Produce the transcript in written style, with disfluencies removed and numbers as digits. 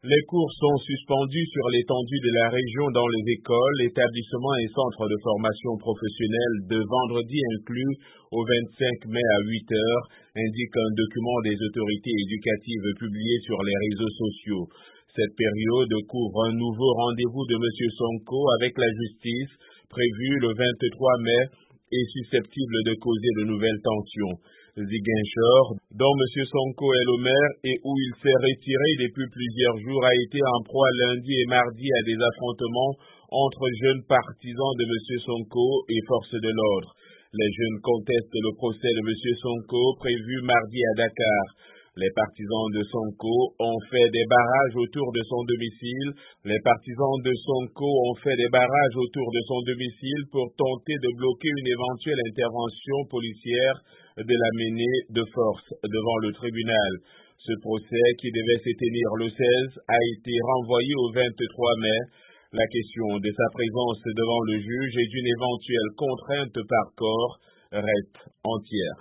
Les cours sont suspendus sur l'étendue de la région dans les écoles, établissements et centres de formation professionnelle de vendredi inclus au 25 mai à 8 heures, indique un document des autorités éducatives publié sur les réseaux sociaux. Cette période couvre un nouveau rendez-vous de M. Sonko avec la justice, prévu le 23 mai, est susceptible de causer de nouvelles tensions. Ziguinchor, dont M. Sonko est le maire et où il s'est retiré depuis plusieurs jours, a été en proie lundi et mardi à des affrontements entre jeunes partisans de M. Sonko et forces de l'ordre. Les jeunes contestent le procès de M. Sonko prévu mardi à Dakar. Les partisans de Sonko ont fait des barrages autour de son domicile. Les partisans de Sonko ont fait des barrages autour de son domicile pour tenter de bloquer une éventuelle intervention policière de la mener de force devant le tribunal. Ce procès, qui devait se tenir le 16, a été renvoyé au 23 mai. La question de sa présence devant le juge et d'une éventuelle contrainte par corps reste entière.